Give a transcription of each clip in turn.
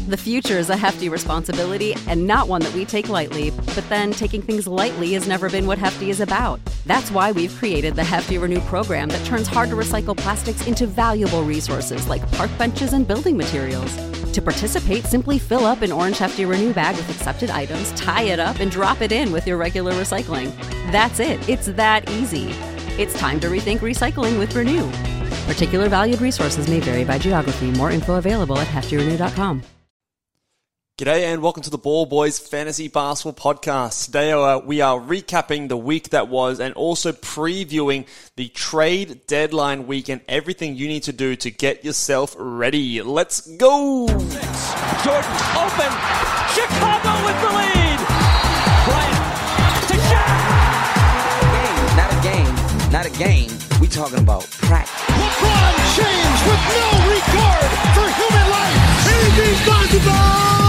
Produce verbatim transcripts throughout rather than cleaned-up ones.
The future is a hefty responsibility and not one that we take lightly, but then taking things lightly has never been what Hefty is about. That's why we've created the Hefty Renew program that turns hard-to-recycle plastics into valuable resources like park benches and building materials. To participate, simply fill up an orange Hefty Renew bag with accepted items, tie it up, and drop it in with your regular recycling. That's it. It's that easy. It's time to rethink recycling with Renew. Particular valued resources may vary by geography. More info available at hefty renew dot com. G'day and welcome to the Ball Boys Fantasy Basketball Podcast. Today uh, we are recapping the week that was and also previewing the trade deadline week and everything you need to do to get yourself ready. Let's go! Jordan open! Chicago with the lead! Bryant to Shaq! Not a game, not a game, not a game. We talking about practice. LeBron James with no regard for human life. Anything's possible!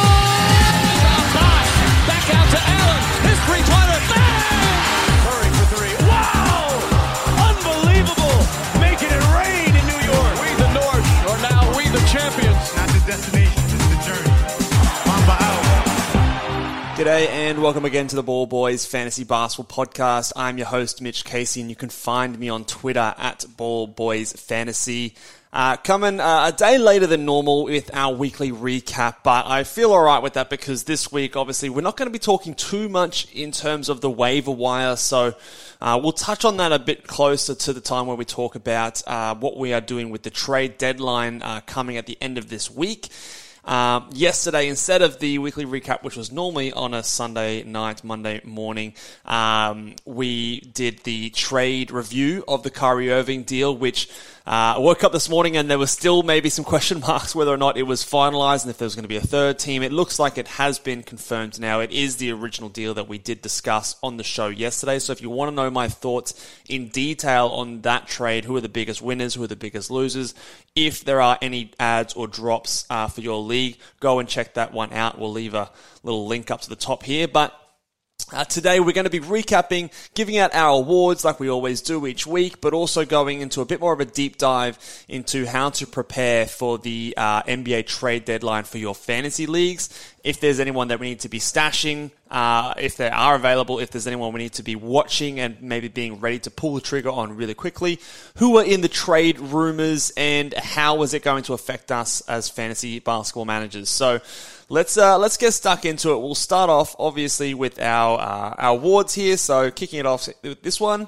Back out to Allen. His three-pointer. Bang! Curry for three. Wow! Unbelievable! Making it rain in New York. We the North are now we the champions. Not the destination, it's the journey. Mamba out. G'day and welcome again to the Ball Boys Fantasy Basketball Podcast. I'm your host, Mitch Casey, and you can find me on Twitter at Ball Boys Fantasy. Uh, coming uh, a day later than normal with our weekly recap, but I feel alright with that because this week, obviously, we're not going to be talking too much in terms of the waiver wire, so uh, we'll touch on that a bit closer to the time where we talk about uh, what we are doing with the trade deadline uh, coming at the end of this week. Um, yesterday, instead of the weekly recap, which was normally on a Sunday night, Monday morning, um, we did the trade review of the Kyrie Irving deal, which uh, I woke up this morning and there was still maybe some question marks whether or not it was finalized and if there was going to be a third team. It looks like it has been confirmed now. It is the original deal that we did discuss on the show yesterday. So if you want to know my thoughts in detail on that trade, who are the biggest winners, who are the biggest losers, if there are any adds or drops uh, for your league, go and check that one out. We'll leave a little link up to the top here. But Uh, today we're going to be recapping, giving out our awards like we always do each week, but also going into a bit more of a deep dive into how to prepare for the uh, N B A trade deadline for your fantasy leagues. If there's anyone that we need to be stashing, uh, if they are available, if there's anyone we need to be watching and maybe being ready to pull the trigger on really quickly, who are in the trade rumors and how is it going to affect us as fantasy basketball managers. So Let's uh, let's get stuck into it. We'll start off, obviously, with our uh, our awards here. So kicking it off with this one.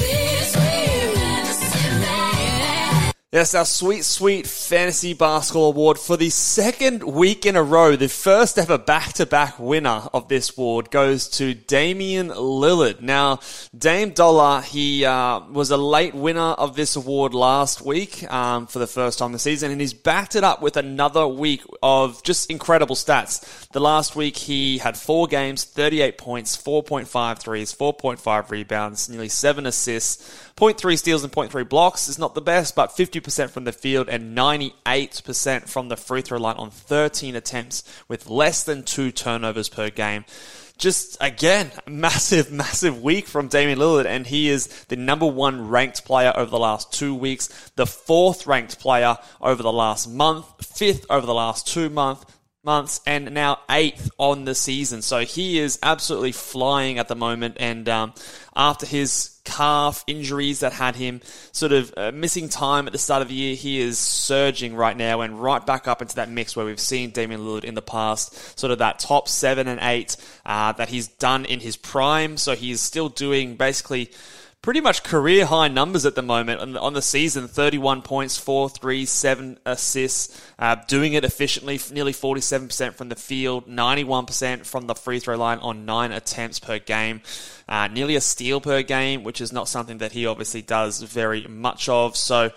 Yes, our sweet, sweet Fantasy Basketball Award for the second week in a row. The first ever back-to-back winner of this award goes to Damian Lillard. Now, Dame Dollar, he uh, was a late winner of this award last week um, for the first time this season, and he's backed it up with another week of just incredible stats. The last week, he had four games, thirty-eight points, four point five threes, four point five rebounds, nearly seven assists, zero point three steals and zero point three blocks. Is not the best, but fifty percent from the field and ninety-eight percent from the free throw line on thirteen attempts with less than two turnovers per game. Just, again, massive, massive week from Damian Lillard, and he is the number one ranked player over the last two weeks, the fourth ranked player over the last month, fifth over the last two months, months, and now eighth on the season. So he is absolutely flying at the moment, and um, after his calf injuries that had him sort of uh, missing time at the start of the year, he is surging right now and right back up into that mix where we've seen Damian Lillard in the past, sort of that top seven and eight uh, that he's done in his prime. So he's still doing basically pretty much career high numbers at the moment on the, on the season. thirty-one points, four threes, seven assists, uh, doing it efficiently, nearly forty-seven percent from the field, ninety-one percent from the free throw line on nine attempts per game, uh, nearly a steal per game, which is not something that he obviously does very much of. So,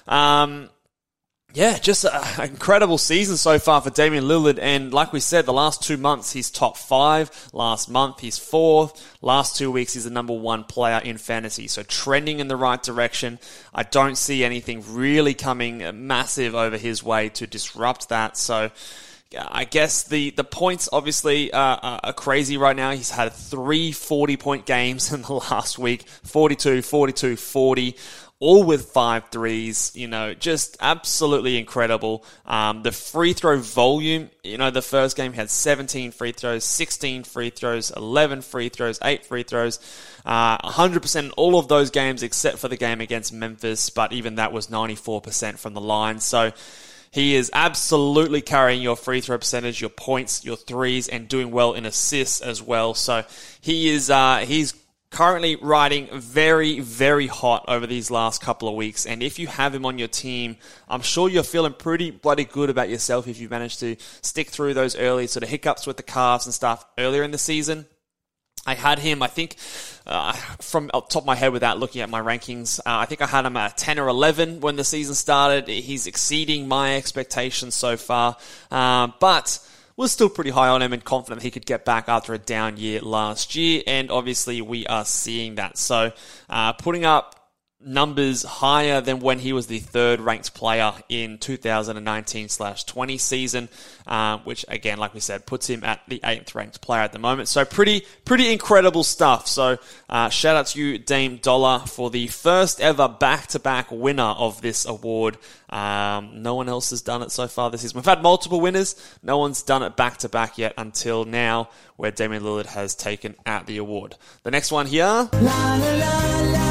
um, yeah, just an incredible season so far for Damian Lillard. And like we said, the last two months, he's top five. Last month, he's fourth. Last two weeks, he's the number one player in fantasy. So trending in the right direction. I don't see anything really coming massive over his way to disrupt that. So I guess the, the points obviously uh, are crazy right now. He's had three forty-point games in the last week. forty-two, forty-two, forty. all with five threes, you know, just absolutely incredible. Um, the free throw volume, you know, the first game had seventeen free throws, sixteen free throws, eleven free throws, eight free throws, uh, one hundred percent in all of those games except for the game against Memphis, but even that was ninety-four percent from the line. So he is absolutely carrying your free throw percentage, your points, your threes, and doing well in assists as well. So he is, uh, he's currently riding very, very hot over these last couple of weeks. And if you have him on your team, I'm sure you're feeling pretty bloody good about yourself if you managed to stick through those early sort of hiccups with the calves and stuff earlier in the season. I had him, I think, uh, from up top of my head without looking at my rankings, uh, I think I had him at ten or eleven when the season started. He's exceeding my expectations so far, uh, but was still pretty high on him and confident he could get back after a down year last year, and obviously we are seeing that. So uh, putting up numbers higher than when he was the third ranked player in two thousand nineteen twenty season, uh, which again, like we said, puts him at the eighth ranked player at the moment. So pretty, pretty incredible stuff. So uh, shout out to you, Dame Dollar, for the first ever back-to-back winner of this award. Um, no one else has done it so far this season. We've had multiple winners. No one's done it back-to-back yet until now, where Damian Lillard has taken out the award. The next one here. La, la, la, la.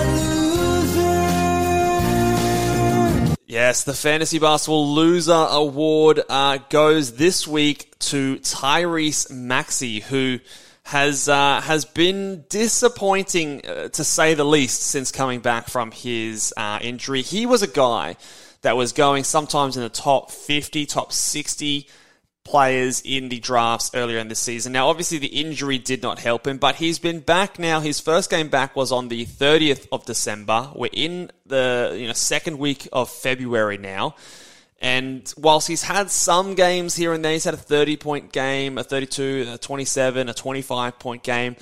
Yes, the Fantasy Basketball Loser Award uh, goes this week to Tyrese Maxey, who has uh, has been disappointing, uh, to say the least, since coming back from his uh, injury. He was a guy that was going sometimes in the top fifty, top sixty players in the drafts earlier in the season. Now, obviously, the injury did not help him, but he's been back now. His first game back was on the thirtieth of December. We're in the you know second week of February now. And whilst he's had some games here and there, he's had a thirty-point game, a thirty-two, a twenty-seven, a twenty-five-point game.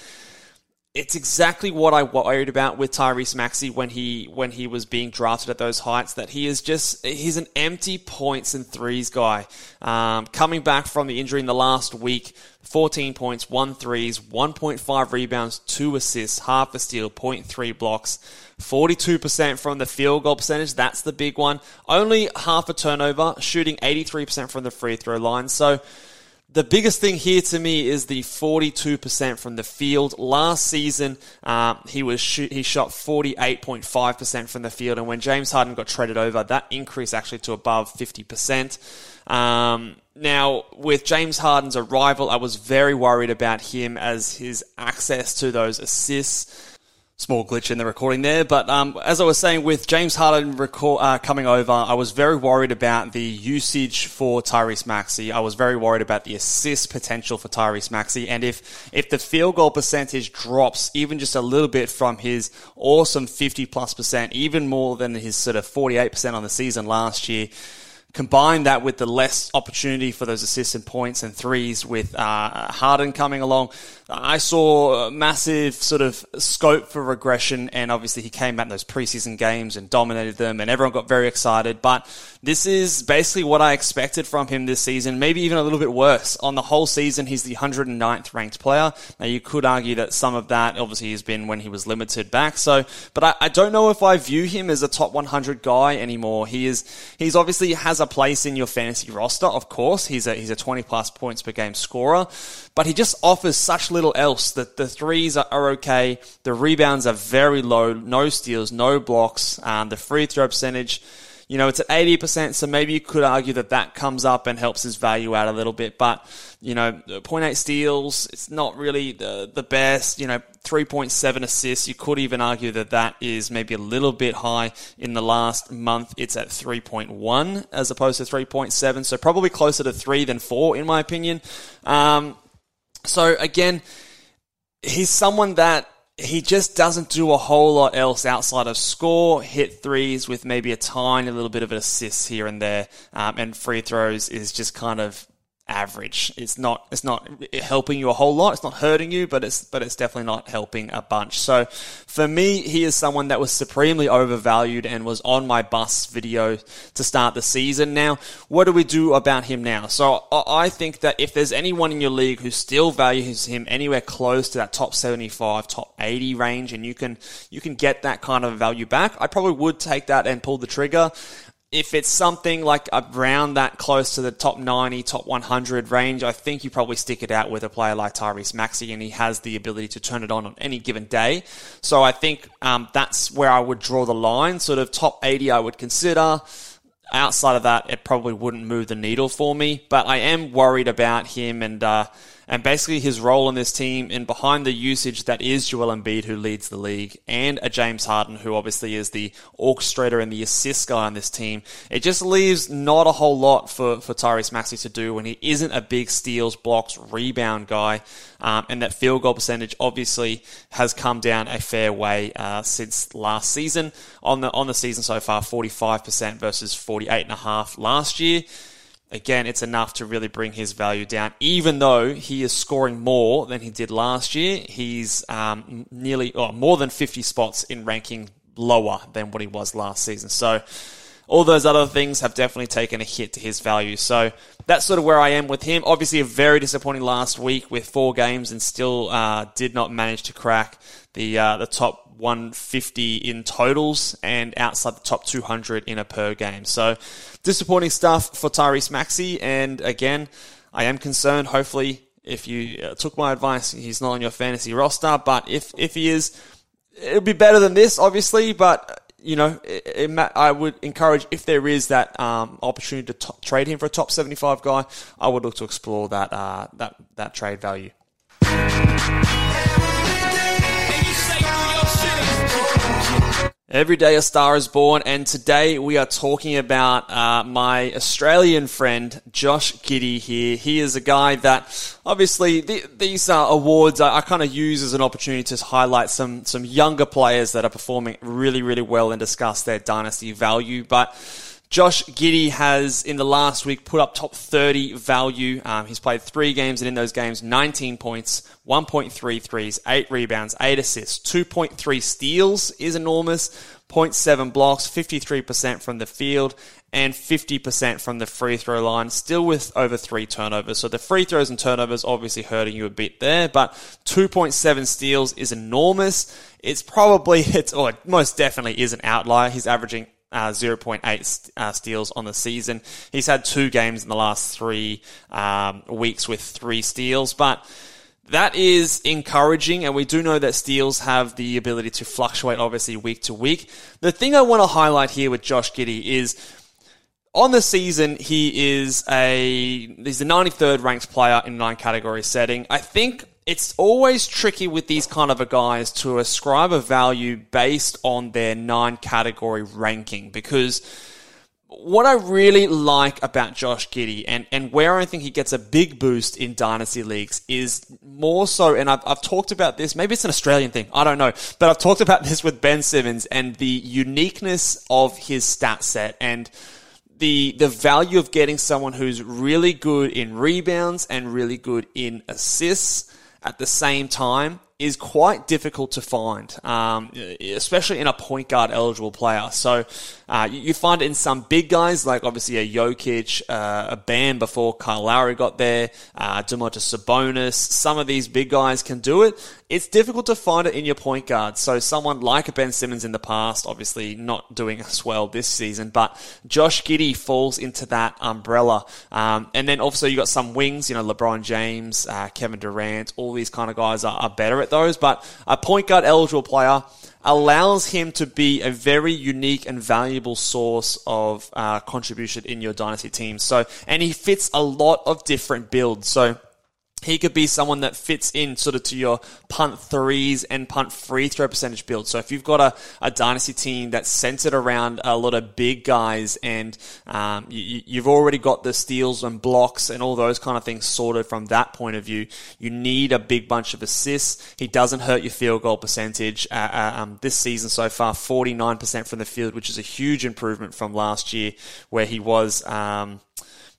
It's exactly what I worried about with Tyrese Maxey when he when he was being drafted at those heights, that he is just, he's an empty points and threes guy. Um, coming back from the injury in the last week, fourteen points, one threes, one point five rebounds, two assists, half a steal, zero point three blocks, forty-two percent from the field goal percentage. That's the big one. Only half a turnover, shooting eighty-three percent from the free throw line. So the biggest thing here to me is the forty-two percent from the field. Last season, uh, he was sh- he shot forty-eight point five percent from the field, and when James Harden got traded over, that increased actually to above fifty percent. Um, now, with James Harden's arrival, I was very worried about him as his access to those assists. Small glitch in the recording there, but um, as I was saying, with James Harden record, uh, coming over, I was very worried about the usage for Tyrese Maxey. I was very worried about the assist potential for Tyrese Maxey, and if if the field goal percentage drops even just a little bit from his awesome fifty plus percent, even more than his sort of forty-eight percent on the season last year, combine that with the less opportunity for those assists and points and threes with uh, Harden coming along, I saw a massive sort of scope for regression, and obviously he came out in those preseason games and dominated them, and everyone got very excited. But this is basically what I expected from him this season, maybe even a little bit worse. On the whole season, he's the one hundred ninth ranked player. Now, you could argue that some of that obviously has been when he was limited back. So, but I, I don't know if I view him as a top one hundred guy anymore. He is, he's obviously has a place in your fantasy roster, of course. He's a, he's a twenty plus points per game scorer, but he just offers such little else. That the threes are, are okay, the rebounds are very low, no steals, no blocks, um, the free throw percentage, you know, it's at eighty percent, so maybe you could argue that that comes up and helps his value out a little bit, but, you know, zero point eight steals, it's not really the, the best, you know, three point seven assists, you could even argue that that is maybe a little bit high. In the last month, it's at three point one as opposed to three point seven, so probably closer to three than four, in my opinion. Um, so again, he's someone that he just doesn't do a whole lot else outside of score, hit threes with maybe a tiny little bit of an assist here and there, um, and free throws is just kind of average. It's not it's not helping you a whole lot. It's not hurting you, but it's but it's definitely not helping a bunch. So for me, he is someone that was supremely overvalued and was on my bust video to start the season. Now, what do we do about him now? So I think that if there's anyone in your league who still values him anywhere close to that top seventy-five, top eighty range, and you can you can get that kind of value back, I probably would take that and pull the trigger. If it's something like around that close to the top ninety, top one hundred range, I think you probably stick it out with a player like Tyrese Maxey, and he has the ability to turn it on on any given day. So I think um, that's where I would draw the line. Sort of top eighty I would consider. Outside of that, it probably wouldn't move the needle for me. But I am worried about him and uh, and basically his role in this team, and behind the usage that is Joel Embiid, who leads the league, and a James Harden, who obviously is the orchestrator and the assist guy on this team. It just leaves not a whole lot for, for Tyrese Maxey to do when he isn't a big steals, blocks, rebound guy. Um, and that field goal percentage obviously has come down a fair way uh, since last season. On the on the season so far, forty-five percent versus forty-eight point five last year. Again, it's enough to really bring his value down. Even though he is scoring more than he did last year, he's um, nearly or more than fifty spots in ranking lower than what he was last season. So all those other things have definitely taken a hit to his value. So that's sort of where I am with him. Obviously, a very disappointing last week with four games and still uh, did not manage to crack the uh, the top one fifty in totals and outside the top two hundred in a per game. So disappointing stuff for Tyrese Maxey. And again, I am concerned. Hopefully, if you uh, took my advice, he's not on your fantasy roster. But if, if he is, it'll be better than this, obviously. But you know, it, it, I would encourage, if there is that um, opportunity to t- trade him for a top seventy-five guy, I would look to explore that uh, that that trade value. Every day a star is born, and today we are talking about uh, my Australian friend Josh Giddey here. He is a guy that, obviously, the, these uh, awards I, I kind of use as an opportunity to highlight some some younger players that are performing really, really well and discuss their dynasty value. But Josh Giddey has, in the last week, put up top thirty value. Um, he's played three games, and in those games, nineteen points, one point three threes, eight rebounds, eight assists, two point three steals is enormous, zero point seven blocks, fifty-three percent from the field, and fifty percent from the free throw line, still with over three turnovers. So the free throws and turnovers obviously hurting you a bit there, but two point seven steals is enormous. It's probably, it's or it most definitely is an outlier. He's averaging Uh, zero point eight uh, steals on the season. He's had two games in the last three um, weeks with three steals, but that is encouraging, and we do know that steals have the ability to fluctuate, obviously, week to week. The thing I want to highlight here with Josh Giddey is, on the season, he is a he's the ninety-third ranked player in nine category setting. I think it's always tricky with these kind of a guys to ascribe a value based on their nine category ranking, because what I really like about Josh Giddey and, and where I think he gets a big boost in dynasty leagues is more so, and I've, I've talked about this, maybe it's an Australian thing, I don't know, but I've talked about this with Ben Simmons and the uniqueness of his stat set and the the value of getting someone who's really good in rebounds and really good in assists at the same time is quite difficult to find, um, especially in a point guard eligible player. So uh, you, you find it in some big guys, like obviously a Jokic, uh, a Bam before Kyle Lowry got there, uh, Domantas Sabonis. Some of these big guys can do it. It's difficult to find it in your point guard. So someone like a Ben Simmons in the past, obviously not doing as well this season, but Josh Giddey falls into that umbrella. Um, and then also you got some wings, you know, LeBron James, uh, Kevin Durant, all these kind of guys are, are better at those. But a point guard eligible player allows him to be a very unique and valuable source of uh, contribution in your dynasty team. So, and he fits a lot of different builds. So he could be someone that fits in sort of to your punt threes and punt free throw percentage build. So if you've got a, a dynasty team that's centered around a lot of big guys and um, you, you've already got the steals and blocks and all those kind of things sorted from that point of view, you need a big bunch of assists. He doesn't hurt your field goal percentage. Uh, uh, um, this season so far, forty-nine percent from the field, which is a huge improvement from last year where he was... Um,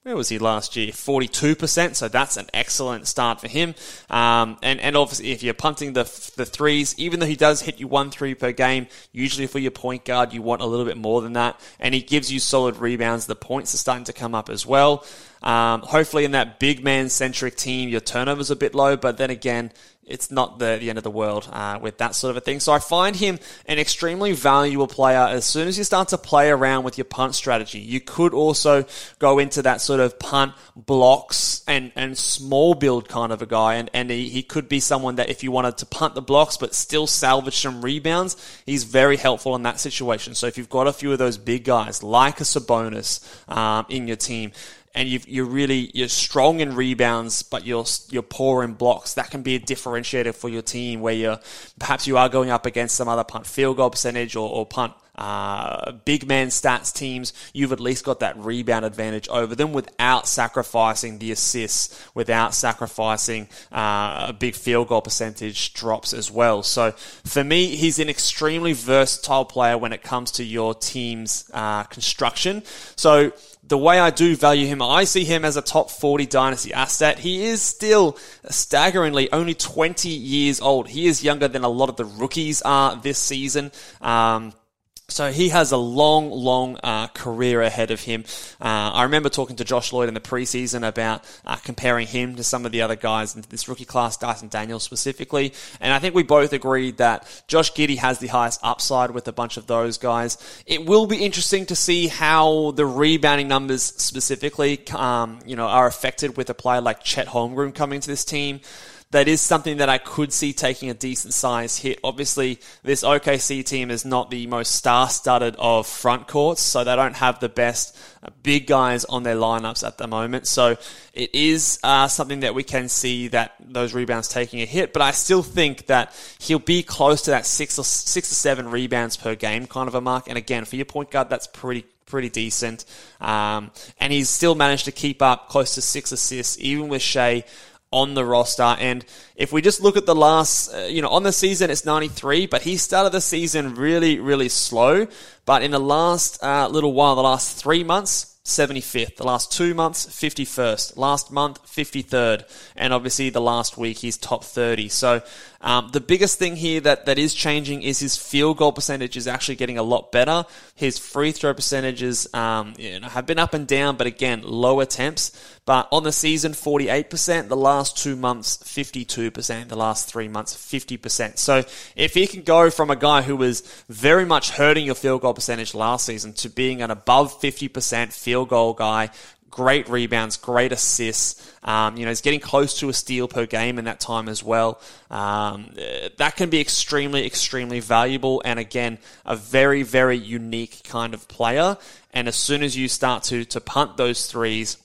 where was he last year? forty-two percent, so that's an excellent start for him. Um, and, and obviously, if you're punting the the threes, even though he does hit you one three per game, usually for your point guard, you want a little bit more than that. And he gives you solid rebounds. The points are starting to come up as well. Um, hopefully in that big man-centric team, your turnover's a bit low, but then again, it's not the, the end of the world uh, with that sort of a thing. So I find him an extremely valuable player as soon as you start to play around with your punt strategy. You could also go into that sort of punt blocks and, and small build kind of a guy, and, and he, he could be someone that if you wanted to punt the blocks but still salvage some rebounds, he's very helpful in that situation. So if you've got a few of those big guys, like a Sabonis um, in your team, and you've, you're really, you're strong in rebounds, but you're, you're poor in blocks, that can be a differentiator for your team where you're, perhaps you are going up against some other punt field goal percentage or, or punt, uh, big man stats teams. You've at least got that rebound advantage over them without sacrificing the assists, without sacrificing, uh, a big field goal percentage drops as well. So for me, he's an extremely versatile player when it comes to your team's, uh, construction. So, the way I do value him, I see him as a top forty dynasty asset. He is still staggeringly only twenty years old. He is younger than a lot of the rookies are this season. Um, So he has a long, long uh, career ahead of him. Uh, I remember talking to Josh Lloyd in the preseason about uh, comparing him to some of the other guys in this rookie class, Dyson Daniels specifically. And I think we both agreed that Josh Giddey has the highest upside with a bunch of those guys. It will be interesting to see how the rebounding numbers specifically um, you know, are affected with a player like Chet Holmgren coming to this team. That is something that I could see taking a decent size hit. Obviously, this O K C team is not the most star-studded of front courts, so they don't have the best big guys on their lineups at the moment. So it is uh, something that we can see that those rebounds taking a hit, but I still think that he'll be close to that six or six or seven rebounds per game kind of a mark. And again, for your point guard, that's pretty pretty decent. Um, and he's still managed to keep up close to six assists, even with Shea on the roster. And if we just look at the last, uh, you know, on the season, it's ninety-three, but he started the season really, really slow. But in the last uh, little while, the last three months, seventy-fifth. The last two months, fifty-first. Last month, fifty-third. And obviously the last week, he's top thirty. So um, the biggest thing here that, that is changing is his field goal percentage is actually getting a lot better. His free throw percentages um, you know, have been up and down, but again, low attempts. But on the season, forty-eight percent. The last two months, fifty-two percent. The last three months, fifty percent. So if he can go from a guy who was very much hurting your field goal percentage last season to being an above fifty percent field goal guy, great rebounds, great assists, um, you know, he's getting close to a steal per game in that time as well. Um, that can be extremely, extremely valuable. And again, a very, very unique kind of player. And as soon as you start to, to punt those threes,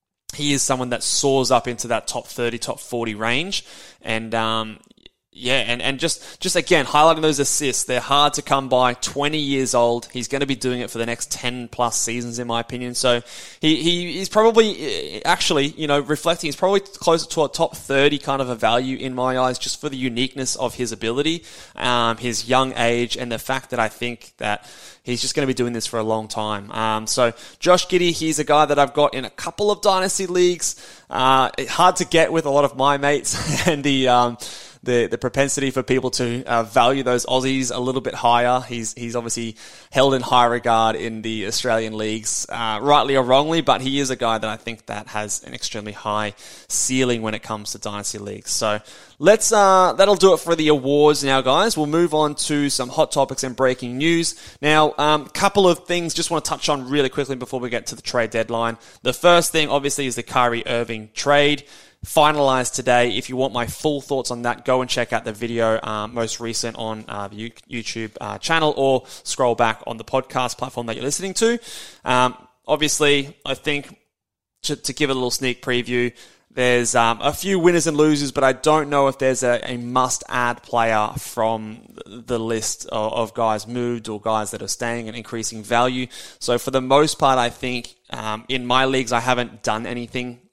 he is someone that soars up into that top thirty, top forty range. And, um, yeah, and, and just, just again, highlighting those assists, they're hard to come by. twenty years old. He's going to be doing it for the next ten plus seasons, in my opinion. So he, he he's probably, actually, you know, reflecting, he's probably closer to a top thirty kind of a value in my eyes, just for the uniqueness of his ability, um, his young age, and the fact that I think that he's just going to be doing this for a long time. Um, so Josh Giddey, he's a guy that I've got in a couple of dynasty leagues. Uh, hard to get with a lot of my mates, and the, um, the the propensity for people to uh, value those Aussies a little bit higher. He's he's obviously held in high regard in the Australian leagues, uh, rightly or wrongly, but he is a guy that I think that has an extremely high ceiling when it comes to dynasty leagues. So let's uh, that'll do it for the awards now, guys. We'll move on to some hot topics and breaking news. Now, a um, couple of things just want to touch on really quickly before we get to the trade deadline. The first thing, obviously, is the Kyrie Irving trade. Finalized today. If you want my full thoughts on that, go and check out the video um, most recent on uh, the YouTube uh, channel, or scroll back on the podcast platform that you're listening to. Um, obviously, I think to, to give a little sneak preview, there's um, a few winners and losers, but I don't know if there's a, a must-add player from the list of, of guys moved or guys that are staying and increasing value. So for the most part, I think um, in my leagues, I haven't done anything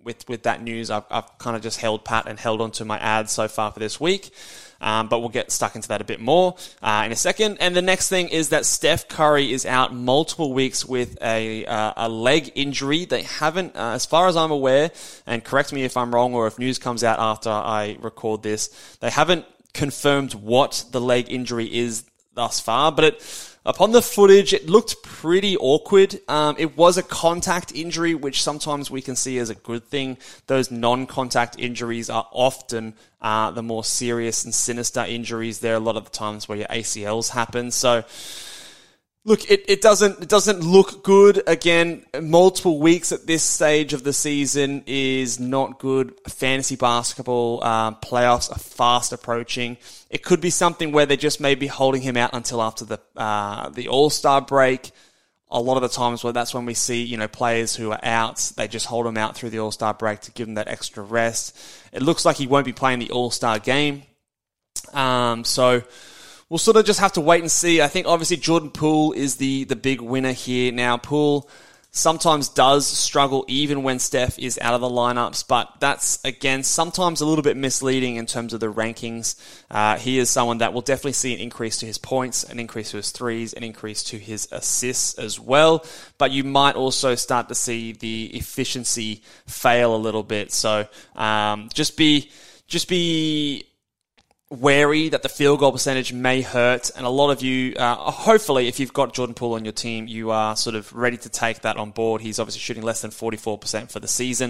with, with that news. I've, I've kind of just held pat and held on to my ads so far for this week. Um, but we'll get stuck into that a bit more uh, in a second. And the next thing is that Steph Curry is out multiple weeks with a uh, a leg injury. They haven't, uh, as far as I'm aware, and correct me if I'm wrong or if news comes out after I record this, they haven't confirmed what the leg injury is thus far. But it, upon the footage, it looked pretty awkward. Um, it was a contact injury, which sometimes we can see as a good thing. Those non-contact injuries are often uh, the more serious and sinister injuries. There are a lot of the times where your A C Ls happen. So, look, it, it doesn't it doesn't look good. Again, multiple weeks at this stage of the season is not good. Fantasy basketball uh, playoffs are fast approaching. It could be something where they're just maybe holding him out until after the uh, the All-Star break. A lot of the times where that's when we see, you know, players who are out, they just hold them out through the All-Star break to give them that extra rest. It looks like he won't be playing the All-Star game. Um, so we'll sort of just have to wait and see. I think obviously Jordan Poole is the, the big winner here. Now, Poole sometimes does struggle even when Steph is out of the lineups, but that's, again, sometimes a little bit misleading in terms of the rankings. Uh, he is someone that will definitely see an increase to his points, an increase to his threes, an increase to his assists as well, but you might also start to see the efficiency fail a little bit. So um, just be just be... wary that the field goal percentage may hurt, and a lot of you, uh, hopefully, if you've got Jordan Poole on your team, you are sort of ready to take that on board. He's obviously shooting less than forty-four percent for the season.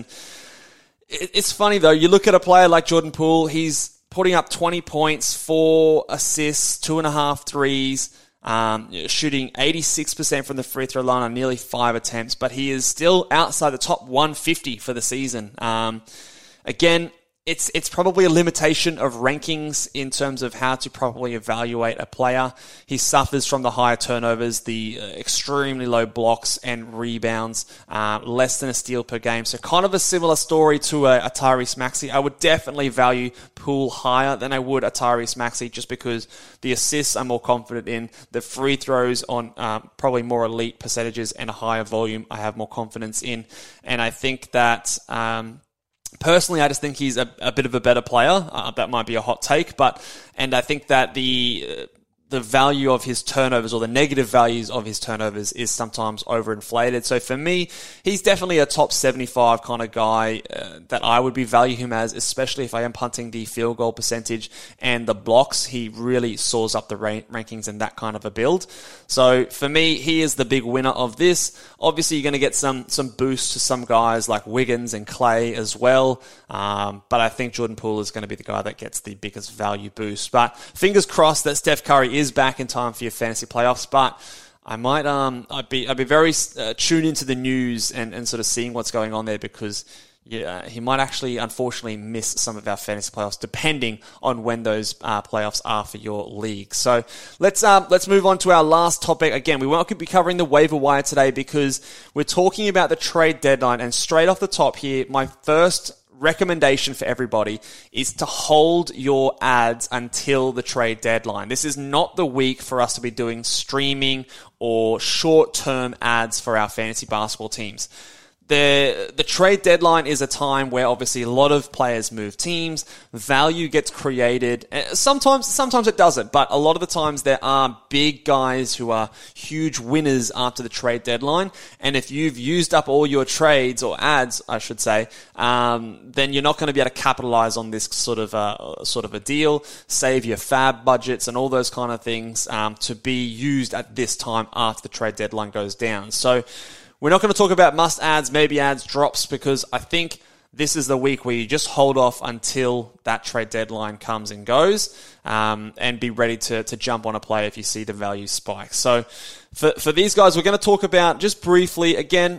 It's funny, though, you look at a player like Jordan Poole, he's putting up twenty points, four assists, two and a half threes, um, shooting eighty-six percent from the free throw line on nearly five attempts, but he is still outside the top one fifty for the season. Um, again, It's it's probably a limitation of rankings in terms of how to properly evaluate a player. He suffers from the higher turnovers, the uh, extremely low blocks and rebounds, uh, less than a steal per game. So kind of a similar story to a, a Tyrese Maxey. I would definitely value Poole higher than I would a Tyrese Maxey just because the assists I'm more confident in. The free throws on um, probably more elite percentages and a higher volume I have more confidence in. And I think that... Um, Personally, I just think he's a, a bit of a better player. Uh, that might be a hot take, but and I think that the uh, the value of his turnovers or the negative values of his turnovers is sometimes overinflated. So for me, he's definitely a top seventy-five kind of guy uh, that I would be value him as, especially if I am punting the field goal percentage and the blocks. He really soars up the rank- rankings in that kind of a build. So for me, he is the big winner of this. Obviously, you're going to get some some boost to some guys like Wiggins and Clay as well. Um, but I think Jordan Poole is going to be the guy that gets the biggest value boost. But fingers crossed that Steph Curry is back in time for your fantasy playoffs. But I might, um, I'd be, I'd be very uh, tuned into the news and, and sort of seeing what's going on there because. Yeah, he might actually, unfortunately, miss some of our fantasy playoffs, depending on when those uh, playoffs are for your league. So let's um, let's move on to our last topic. Again, we won't be covering the waiver wire today because we're talking about the trade deadline. And straight off the top here, my first recommendation for everybody is to hold your ads until the trade deadline. This is not the week for us to be doing streaming or short-term ads for our fantasy basketball teams. The the trade deadline is a time where obviously a lot of players move teams, value gets created. Sometimes sometimes it doesn't, but a lot of the times there are big guys who are huge winners after the trade deadline. And if you've used up all your trades or ads, I should say, um, then you're not going to be able to capitalize on this sort of a, sort of a deal. Save your fab budgets and all those kind of things um, to be used at this time after the trade deadline goes down. So we're not going to talk about must ads, maybe ads, drops, because I think this is the week where you just hold off until that trade deadline comes and goes um, and be ready to, to jump on a play if you see the value spike. So for, for these guys, we're going to talk about just briefly, again,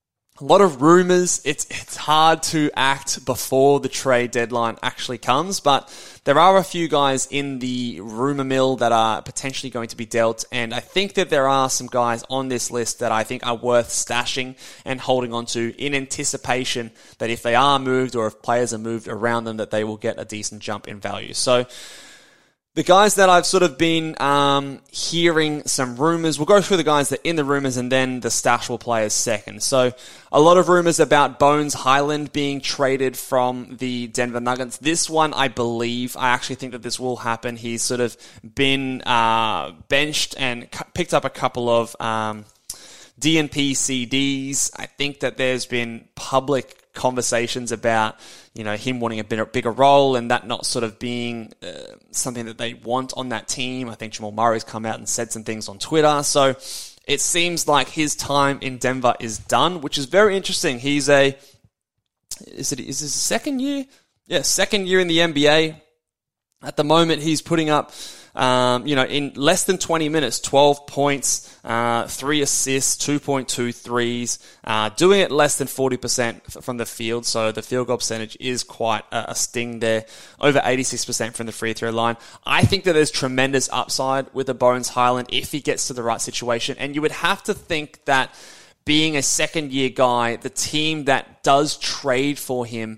a lot of rumors. It's it's hard to act before the trade deadline actually comes, but there are a few guys in the rumor mill that are potentially going to be dealt, and I think that there are some guys on this list that I think are worth stashing and holding on to in anticipation that if they are moved or if players are moved around them, that they will get a decent jump in value. So The guys that I've sort of been um, hearing some rumors, we'll go through the guys that are in the rumors and then the stashable players second. So a lot of rumors about Bones Hyland being traded from the Denver Nuggets. This one, I believe, I actually think that this will happen. He's sort of been uh, benched and cu- picked up a couple of um, D N P C Ds. I think that there's been public conversations about, you know, him wanting a bigger, bigger role and that not sort of being uh, something that they want on that team. I think Jamal Murray's come out and said some things on Twitter. So it seems like his time in Denver is done, which is very interesting. He's a, is it, is this his second year? Yeah, second year in the N B A. At the moment, he's putting up, um, you know, in less than twenty minutes, twelve points, uh, three assists, two point two threes, uh, doing it less than forty percent from the field. So the field goal percentage is quite a, a sting there. Over eighty-six percent from the free throw line. I think that there's tremendous upside with the Bones Hyland if he gets to the right situation. And you would have to think that being a second year guy, the team that does trade for him,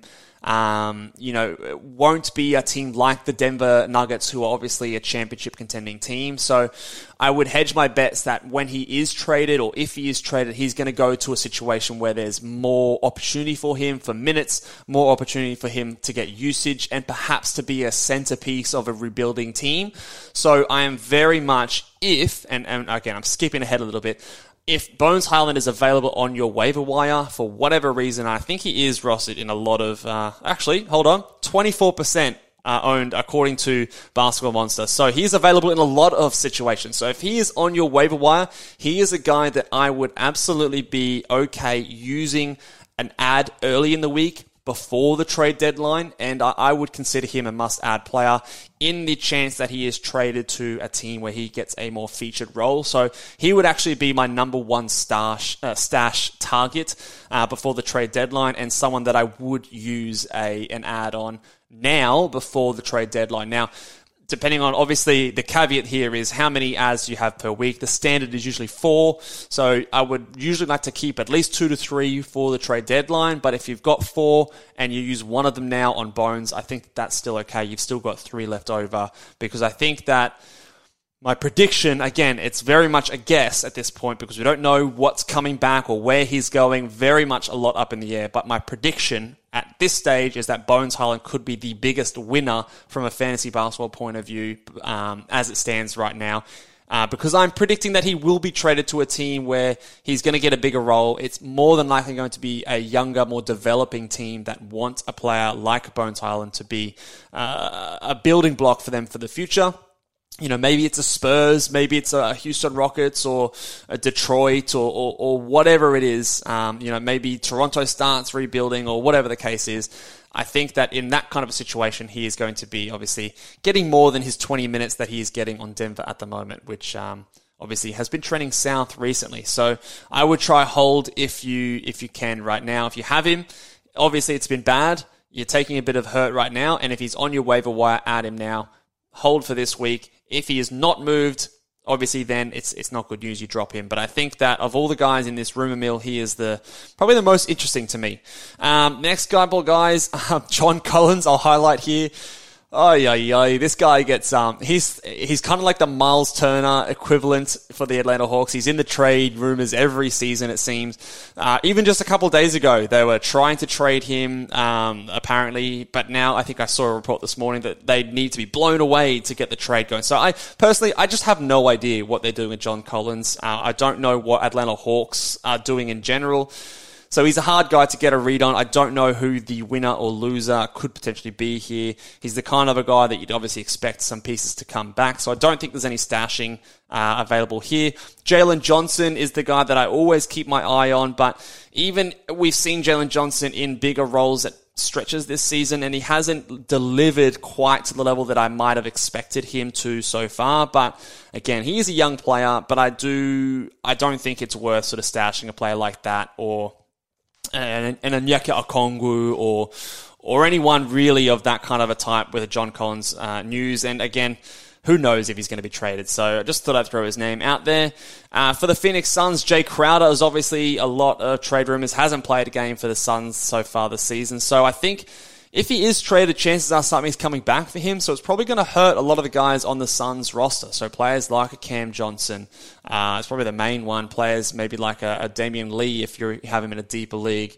Um, you know, won't be a team like the Denver Nuggets, who are obviously a championship contending team. So I would hedge my bets that when he is traded, or if he is traded, he's going to go to a situation where there's more opportunity for him for minutes, more opportunity for him to get usage, and perhaps to be a centerpiece of a rebuilding team. So I am very much, if, and, and again, I'm skipping ahead a little bit, if Bones Hyland is available on your waiver wire for whatever reason, I think he is rostered in a lot of, uh, actually, hold on, twenty-four percent uh, owned according to Basketball Monster. So he's available in a lot of situations. So if he is on your waiver wire, he is a guy that I would absolutely be okay using an ad early in the week before the trade deadline, and I, I would consider him a must-add player in the chance that he is traded to a team where he gets a more featured role. So he would actually be my number one stash, uh, stash target uh, before the trade deadline, and someone that I would use a an ad on now before the trade deadline. Now, depending on, obviously, the caveat here is how many ads you have per week. The standard is usually four, so I would usually like to keep at least two to three for the trade deadline, but if you've got four and you use one of them now on Bones, I think that's still okay. You've still got three left over, because I think that my prediction, again, it's very much a guess at this point because we don't know what's coming back or where he's going, very much a lot up in the air, but my prediction at this stage is that Bones Hyland could be the biggest winner from a fantasy basketball point of view um, as it stands right now. Uh, because I'm predicting that he will be traded to a team where he's going to get a bigger role. It's more than likely going to be a younger, more developing team that wants a player like Bones Hyland to be uh, a building block for them for the future. You know, maybe it's a Spurs, maybe it's a Houston Rockets or a Detroit or, or, or whatever it is. Um, you know, maybe Toronto starts rebuilding or whatever the case is. I think that in that kind of a situation, he is going to be obviously getting more than his twenty minutes that he is getting on Denver at the moment, which um, obviously has been trending south recently. So I would try hold if you if you can right now. If you have him, obviously it's been bad. You're taking a bit of hurt right now, and if he's on your waiver wire, add him now. Hold for this week. If he is not moved, obviously then it's it's not good news, you drop him. But I think that of all the guys in this rumor mill, he is the probably the most interesting to me. Um, next guy, guys, um, John Collins, I'll highlight here. Oh, yeah, yeah. This guy gets, um, he's, he's kind of like the Miles Turner equivalent for the Atlanta Hawks. He's in the trade rumors every season, it seems. Uh, even just a couple of days ago, they were trying to trade him, um, apparently, but now I think I saw a report this morning that they need to be blown away to get the trade going. So I, personally, I just have no idea what they're doing with John Collins. Uh, I don't know what Atlanta Hawks are doing in general. So he's a hard guy to get a read on. I don't know who the winner or loser could potentially be here. He's the kind of a guy that you'd obviously expect some pieces to come back. So I don't think there's any stashing uh, available here. Jalen Johnson is the guy that I always keep my eye on. But even we've seen Jalen Johnson in bigger roles at stretches this season, and he hasn't delivered quite to the level that I might have expected him to so far. But again, he is a young player, but I do, I don't think it's worth sort of stashing a player like that or and and a Onyeka Okongwu or or anyone really of that kind of a type with a John Collins uh, news. And again, who knows if he's going to be traded. So I just thought I'd throw his name out there. Uh, for the Phoenix Suns, Jay Crowder is obviously a lot of trade rumors, hasn't played a game for the Suns so far this season. So I think if he is traded, chances are something's coming back for him. So it's probably going to hurt a lot of the guys on the Suns roster. So players like a Cam Johnson, uh, it's probably the main one. Players maybe like a, a Damian Lee if you have him in a deeper league.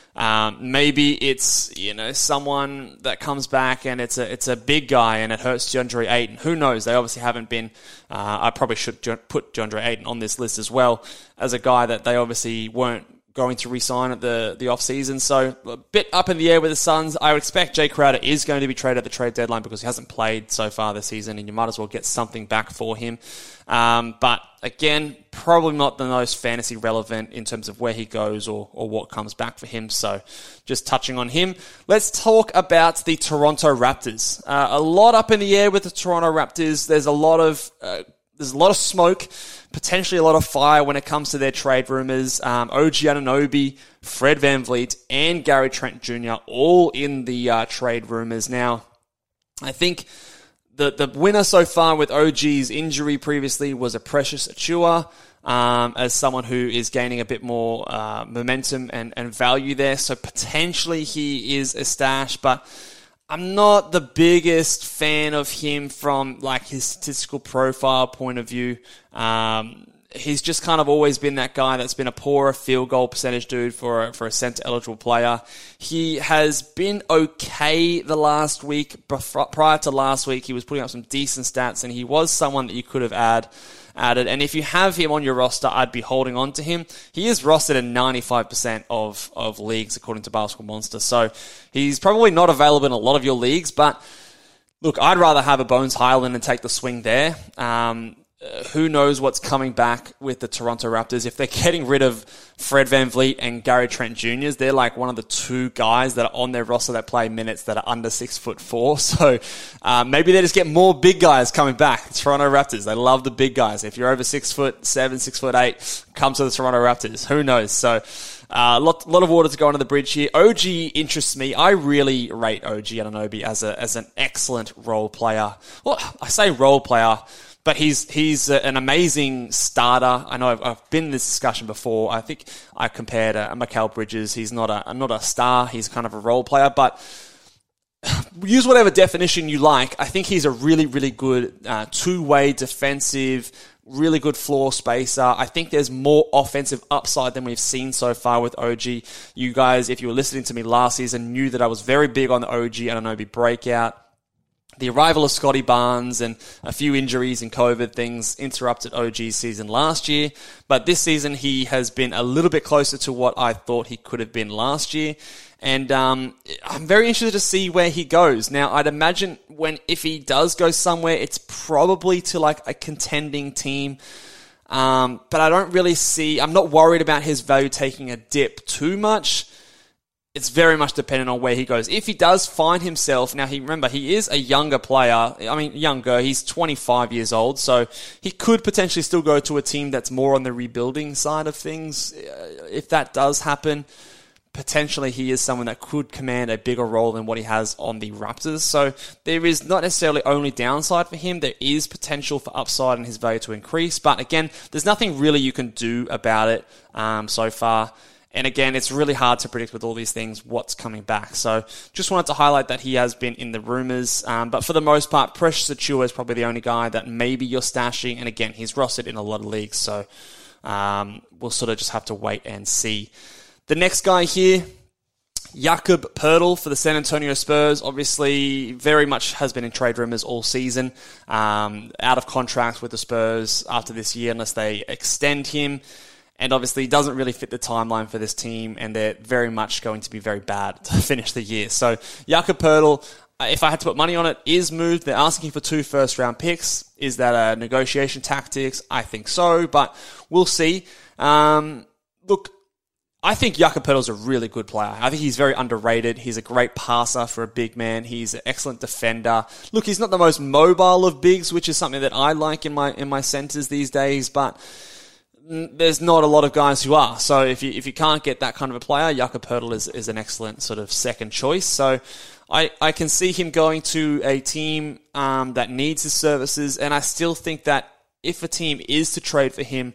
Um, maybe it's, you know, someone that comes back and it's a it's a big guy and it hurts DeAndre Ayton. Who knows? They obviously haven't been. Uh, I probably should put DeAndre Ayton on this list as well as a guy that they obviously weren't going to re-sign at the, the off-season. So a bit up in the air with the Suns. I would expect Jay Crowder is going to be traded at the trade deadline because he hasn't played so far this season and you might as well get something back for him. Um, but again, probably not the most fantasy relevant in terms of where he goes or, or what comes back for him. So just touching on him. Let's talk about the Toronto Raptors. Uh, a lot up in the air with the Toronto Raptors. There's a lot of... Uh, There's a lot of smoke, potentially a lot of fire when it comes to their trade rumors. Um, O G Anunoby, Fred VanVleet, and Gary Trent Junior all in the uh, trade rumors. Now, I think the the winner so far with O G's injury previously was a Precious Achiuwa, um, as someone who is gaining a bit more uh, momentum and, and value there. So potentially he is a stash, but I'm not the biggest fan of him from like his statistical profile point of view. Um, he's just kind of always been that guy that's been a poorer field goal percentage dude for a, for a center eligible player. He has been okay the last week. Prior to last week, he was putting up some decent stats, and he was someone that you could have add, added. And if you have him on your roster, I'd be holding on to him. He is rostered in ninety-five percent of, of leagues, according to Basketball Monster. So he's probably not available in a lot of your leagues, but look, I'd rather have a Bones Highland and take the swing there. Um, Uh, who knows what's coming back with the Toronto Raptors. If they're getting rid of Fred VanVleet and Gary Trent Junior, they're like one of the two guys that are on their roster that play minutes that are under six foot four. So uh, maybe they just get more big guys coming back. The Toronto Raptors, they love the big guys. If you're over six foot seven, six foot eight, come to the Toronto Raptors. Who knows? So a uh, lot, lot of water to go under the bridge here. O G interests me. I really rate O G Anunoby as a as an excellent role player. Well, I say role player, but he's he's an amazing starter. I know I've, I've been in this discussion before. I think I compared uh, Mikal Bridges. He's not a not a star. He's kind of a role player, but use whatever definition you like. I think he's a really, really good uh, two-way defensive, really good floor spacer. I think there's more offensive upside than we've seen so far with O G. You guys, if you were listening to me last season, knew that I was very big on the O G Anunoby breakout. The arrival of Scotty Barnes and a few injuries and COVID things interrupted O G's season last year. But this season, he has been a little bit closer to what I thought he could have been last year. And um, I'm very interested to see where he goes. Now, I'd imagine when if he does go somewhere, it's probably to like a contending team. Um, but I don't really see... I'm not worried about his value taking a dip too much. It's very much dependent on where he goes. If he does find himself, now he remember, he is a younger player. I mean, younger, he's twenty-five years old, so he could potentially still go to a team that's more on the rebuilding side of things. If that does happen, potentially he is someone that could command a bigger role than what he has on the Raptors. So there is not necessarily only downside for him. There is potential for upside and his value to increase. But again, there's nothing really you can do about it um, so far. And again, it's really hard to predict with all these things what's coming back. So just wanted to highlight that he has been in the rumors. Um, but for the most part, Precious Achiuwa is probably the only guy that maybe you're stashing. And again, he's rostered in a lot of leagues. So um, we'll sort of just have to wait and see. The next guy here, Jakob Poeltl for the San Antonio Spurs. Obviously, very much has been in trade rumors all season. Um, out of contract with the Spurs after this year unless they extend him. And obviously, doesn't really fit the timeline for this team, and they're very much going to be very bad to finish the year. So, Jakob Poeltl, if I had to put money on it, is moved. They're asking for two first-round picks. Is that a negotiation tactics? I think so, but we'll see. Um, look, I think Jakob Poeltl's a really good player. I think he's very underrated. He's a great passer for a big man. He's an excellent defender. Look, he's not the most mobile of bigs, which is something that I like in my in my centers these days, but there's not a lot of guys who are. So if you if you can't get that kind of a player, Jakob Poeltl is, is an excellent sort of second choice. So I, I can see him going to a team um, that needs his services, and I still think that if a team is to trade for him,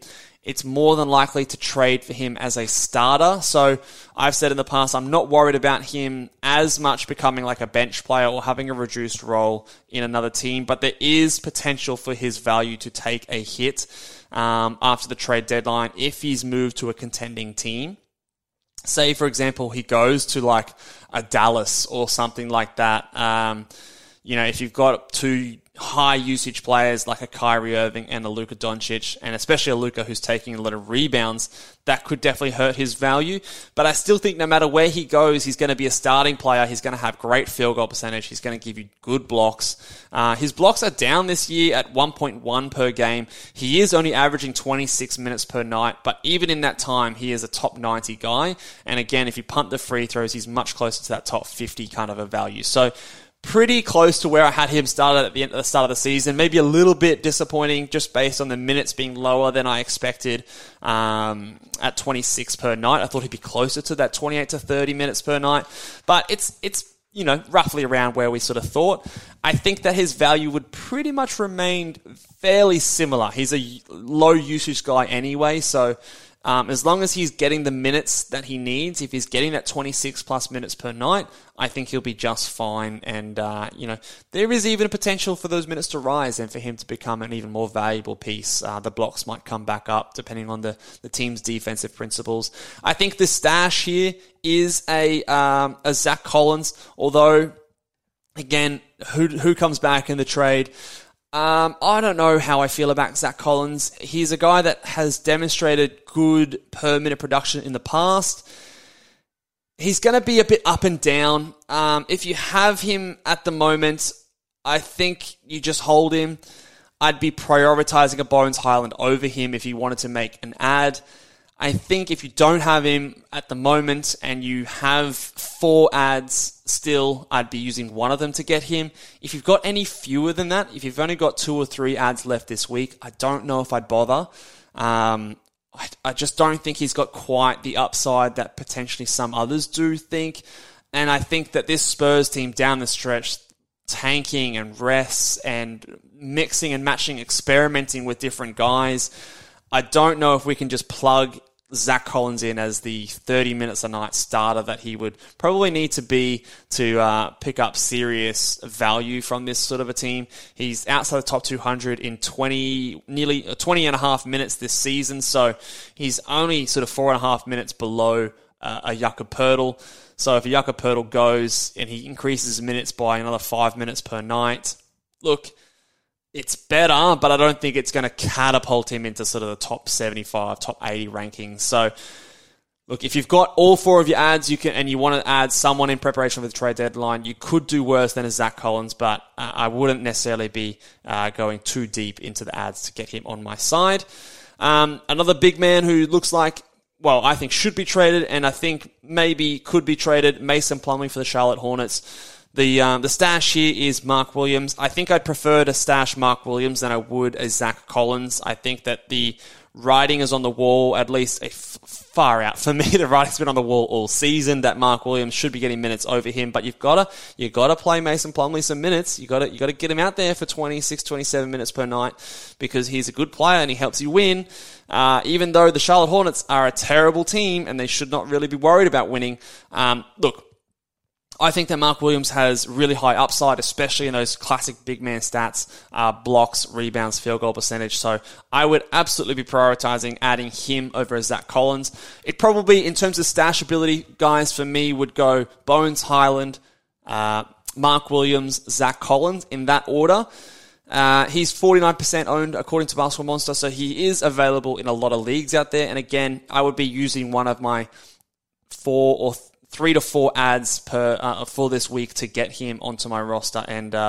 it's more than likely to trade for him as a starter. So I've said in the past, I'm not worried about him as much becoming like a bench player or having a reduced role in another team, but there is potential for his value to take a hit um, after the trade deadline if he's moved to a contending team. Say, for example, he goes to like a Dallas or something like that. Um, you know, if you've got two high usage players like a Kyrie Irving and a Luka Doncic, and especially a Luka who's taking a lot of rebounds, that could definitely hurt his value. But I still think no matter where he goes, he's going to be a starting player. He's going to have great field goal percentage. He's going to give you good blocks. Uh, his blocks are down this year at one point one per game. He is only averaging twenty-six minutes per night, but even in that time, he is a top ninety guy. And again, if you punt the free throws, he's much closer to that top fifty kind of a value. So pretty close to where I had him started at the end at the start of the season. Maybe a little bit disappointing just based on the minutes being lower than I expected um, at twenty-six per night. I thought he'd be closer to that twenty-eight to thirty minutes per night. But it's, it's you know, roughly around where we sort of thought. I think that his value would pretty much remain fairly similar. He's a low usage guy anyway, so Um, as long as he's getting the minutes that he needs, if he's getting that twenty-six plus minutes per night, I think he'll be just fine. And, uh, you know, there is even a potential for those minutes to rise and for him to become an even more valuable piece. Uh, the blocks might come back up depending on the, the team's defensive principles. I think the stash here is a, um, a Zach Collins, although, again, who, who comes back in the trade? Um, I don't know how I feel about Zach Collins. He's a guy that has demonstrated good per minute production in the past. He's going to be a bit up and down. Um, if you have him at the moment, I think you just hold him. I'd be prioritizing a Bones Hyland over him if you wanted to make an ad. I think if you don't have him at the moment and you have four ads still, I'd be using one of them to get him. If you've got any fewer than that, if you've only got two or three ads left this week, I don't know if I'd bother. Um, I, I just don't think he's got quite the upside that potentially some others do think. And I think that this Spurs team down the stretch, tanking and rests and mixing and matching, experimenting with different guys, I don't know if we can just plug Zach Collins in as the thirty minutes a night starter that he would probably need to be to uh, pick up serious value from this sort of a team. He's outside the top two hundred in twenty, nearly twenty and a half minutes this season, so he's only sort of four and a half minutes below uh, a Jakob Poeltl. So if a Jakob Poeltl goes and he increases minutes by another five minutes per night, look, it's better, but I don't think it's going to catapult him into sort of the top seventy-five, top eighty rankings. So, look, if you've got all four of your ads, you can, and you want to add someone in preparation for the trade deadline, you could do worse than a Zach Collins, but uh, I wouldn't necessarily be uh, going too deep into the ads to get him on my side. Um, another big man who looks like, well, I think should be traded, and I think maybe could be traded, Mason Plumlee for the Charlotte Hornets. The um, the stash here is Mark Williams. I think I'd prefer to stash Mark Williams than I would a Zach Collins. I think that the writing is on the wall, at least a f- far out. For me, the writing's been on the wall all season that Mark Williams should be getting minutes over him. But you've got to you got to play Mason Plumlee some minutes. You got to you got to get him out there for twenty-six, twenty-seven minutes per night because he's a good player and he helps you win. Uh, even though the Charlotte Hornets are a terrible team and they should not really be worried about winning. Um, look. I think that Mark Williams has really high upside, especially in those classic big man stats, uh, blocks, rebounds, field goal percentage. So I would absolutely be prioritizing adding him over a Zach Collins. It probably, in terms of stash ability, guys, for me would go Bones Hyland, uh, Mark Williams, Zach Collins in that order. Uh, he's forty-nine percent owned according to Basketball Monster, so he is available in a lot of leagues out there. And again, I would be using one of my four or th- three to four ads per uh, for this week to get him onto my roster and uh,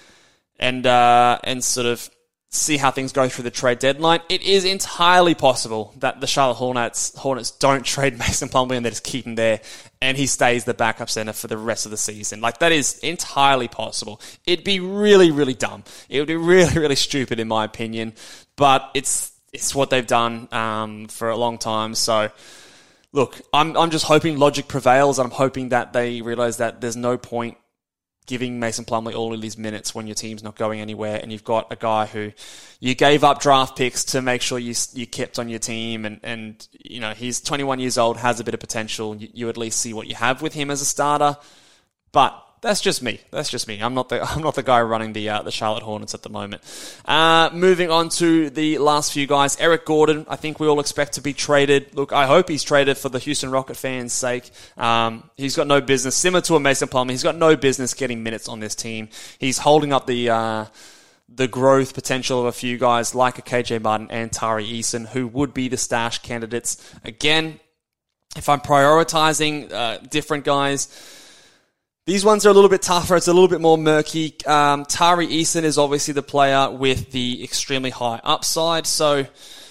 and uh, and sort of see how things go through the trade deadline. It is entirely possible that the Charlotte Hornets Hornets don't trade Mason Plumlee and they just keep him there and he stays the backup center for the rest of the season. Like, that is entirely possible. It'd be really, really dumb. It would be really, really stupid in my opinion, but it's it's what they've done um, for a long time. So, look, I'm I'm just hoping logic prevails, and I'm hoping that they realize that there's no point giving Mason Plumlee all of these minutes when your team's not going anywhere, and you've got a guy who you gave up draft picks to make sure you you kept on your team, and, and you know, he's twenty-one years old, has a bit of potential. You, you at least see what you have with him as a starter, but that's just me. That's just me. I'm not the I'm not the guy running the uh, the Charlotte Hornets at the moment. Uh, moving on to the last few guys, Eric Gordon. I think we all expect to be traded. Look, I hope he's traded for the Houston Rocket fans' sake. Um, he's got no business, similar to a Mason Plumlee. He's got no business getting minutes on this team. He's holding up the uh, the growth potential of a few guys like a K J Martin and Tari Eason, who would be the stash candidates. Again, if I'm prioritizing uh, different guys, these ones are a little bit tougher. It's a little bit more murky. Um, Tari Eason is obviously the player with the extremely high upside. So,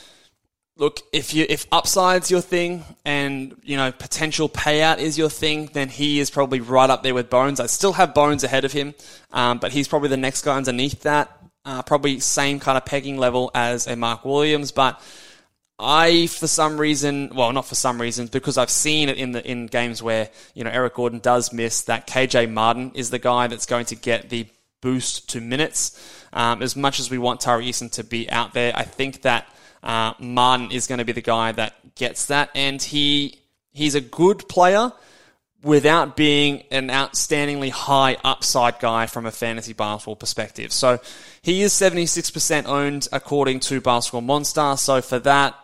look, if you if upside's your thing and, you know, potential payout is your thing, then he is probably right up there with Bones. I still have Bones ahead of him, um, but he's probably the next guy underneath that. Uh, probably same kind of pegging level as a Mark Williams, but I, for some reason, well, not for some reason, because I've seen it in the in games where, you know, Eric Gordon does miss, that K J Martin is the guy that's going to get the boost to minutes. Um, as much as we want Tari Eason to be out there, I think that uh, Martin is going to be the guy that gets that, and he he's a good player without being an outstandingly high upside guy from a fantasy basketball perspective. So he is seventy-six percent owned according to Basketball Monster. So for that,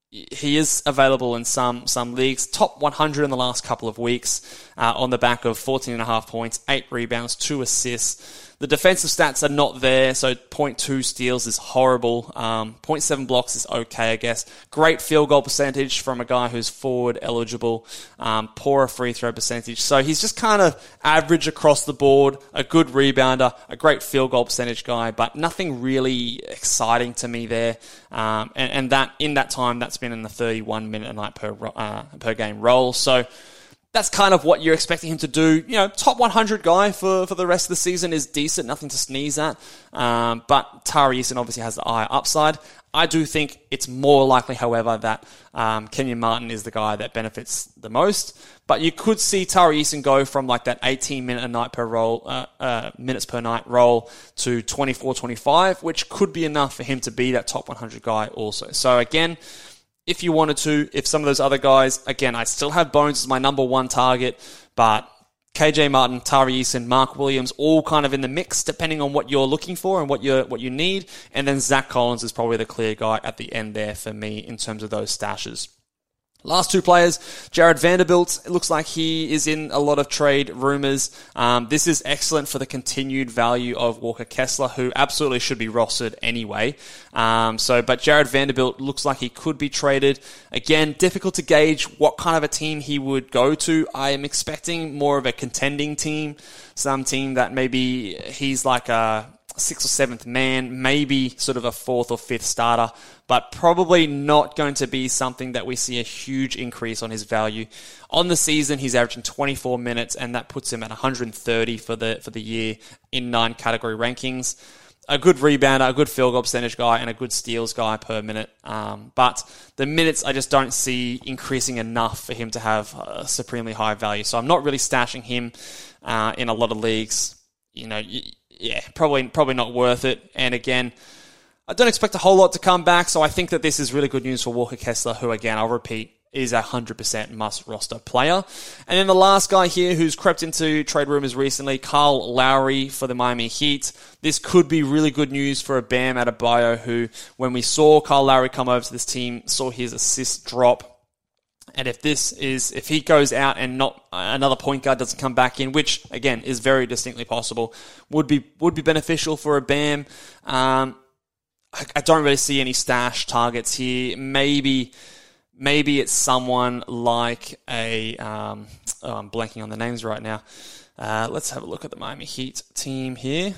he is available in some some leagues. Top one hundred in the last couple of weeks uh, on the back of fourteen and a half points, eight rebounds, two assists. The defensive stats are not there, so zero point two steals is horrible. Um, zero point seven blocks is okay, I guess. Great field goal percentage from a guy who's forward eligible. Um, poorer free throw percentage. So he's just kind of average across the board, a good rebounder, a great field goal percentage guy, but nothing really exciting to me there. Um, and, and that in that time, that's been in the thirty-one minute a night per uh, per game role. So that's kind of what you're expecting him to do. You know, top one hundred guy for, for the rest of the season is decent, nothing to sneeze at. Um, but Tari Eason obviously has the higher upside. I do think it's more likely, however, that um, Kenyon Martin is the guy that benefits the most. But you could see Tari Eason go from like that eighteen minute a night per roll, uh, uh, minutes per night roll to twenty-four, twenty-five, which could be enough for him to be that top one hundred guy also. So again, if you wanted to, if some of those other guys, again, I still have Bones as my number one target, but K J Martin, Tari Eason, Mark Williams, all kind of in the mix, depending on what you're looking for and what you what you need. And then Zach Collins is probably the clear guy at the end there for me in terms of those stashes. Last two players, Jared Vanderbilt. It looks like he is in a lot of trade rumors. Um, this is excellent for the continued value of Walker Kessler, who absolutely should be rostered anyway. Um, so, but Jared Vanderbilt looks like he could be traded. Again, difficult to gauge what kind of a team he would go to. I am expecting more of a contending team, some team that maybe he's like a sixth or seventh man, maybe sort of a fourth or fifth starter, but probably not going to be something that we see a huge increase on his value. On the season, he's averaging twenty-four minutes, and that puts him at one hundred thirty for the for the year in nine category rankings. A good rebounder, a good field goal percentage guy, and a good steals guy per minute. Um, but the minutes I just don't see increasing enough for him to have a supremely high value. So I'm not really stashing him uh, in a lot of leagues. You know, yeah, probably probably not worth it. And again, I don't expect a whole lot to come back, so I think that this is really good news for Walker Kessler, who, again, I'll repeat, is a one hundred percent must-roster player. And then the last guy here who's crept into trade rumors recently, Kyle Lowry for the Miami Heat. This could be really good news for a Bam Adebayo, who, when we saw Kyle Lowry come over to this team, saw his assist drop. And if this is, if he goes out and not another point guard doesn't come back in, which again is very distinctly possible, would be would be beneficial for a Bam. Um, I, I don't really see any stash targets here. Maybe, maybe it's someone like a. Um, oh, I'm blanking on the names right now. Uh, let's have a look at the Miami Heat team here.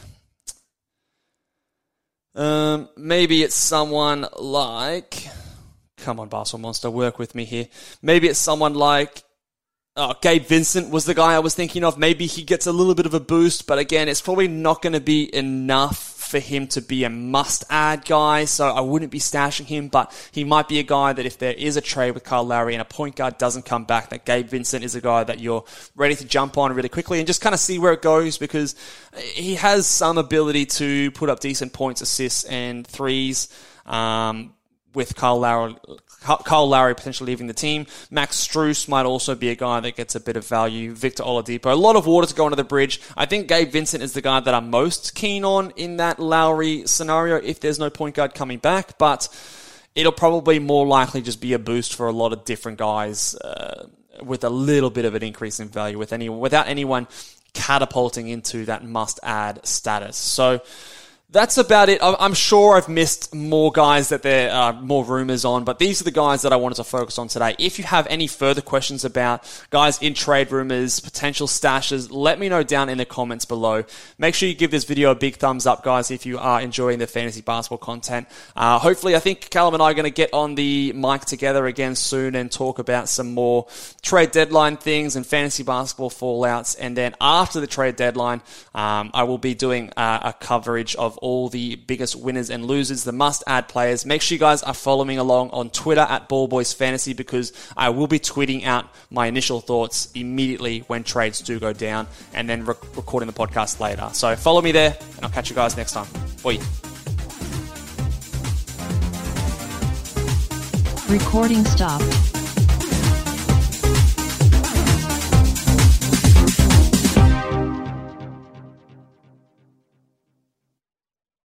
Um, maybe it's someone like. Come on, Basketball Monster, work with me here. Maybe it's someone like oh, Gabe Vincent was the guy I was thinking of. Maybe he gets a little bit of a boost, but again, it's probably not going to be enough for him to be a must-add guy, so I wouldn't be stashing him, but he might be a guy that if there is a trade with Kyle Lowry and a point guard doesn't come back, that Gabe Vincent is a guy that you're ready to jump on really quickly and just kind of see where it goes, because he has some ability to put up decent points, assists, and threes. Um, with Kyle Lowry, Kyle Lowry potentially leaving the team. Max Strus might also be a guy that gets a bit of value. Victor Oladipo. A lot of water to go under the bridge. I think Gabe Vincent is the guy that I'm most keen on in that Lowry scenario if there's no point guard coming back, but it'll probably more likely just be a boost for a lot of different guys uh, with a little bit of an increase in value with any, without anyone catapulting into that must-add status. So that's about it. I'm sure I've missed more guys that there are more rumors on, but these are the guys that I wanted to focus on today. If you have any further questions about guys in trade rumors, potential stashes, let me know down in the comments below. Make sure you give this video a big thumbs up, guys, if you are enjoying the fantasy basketball content. Uh, hopefully, I think Callum and I are going to get on the mic together again soon and talk about some more trade deadline things and fantasy basketball fallouts. And then after the trade deadline, um, I will be doing uh, a coverage of all the biggest winners and losers, the must-add players. Make sure you guys are following along on Twitter at BallBoysFantasy, because I will be tweeting out my initial thoughts immediately when trades do go down and then re- recording the podcast later. So follow me there, and I'll catch you guys next time. Bye. Recording stopped.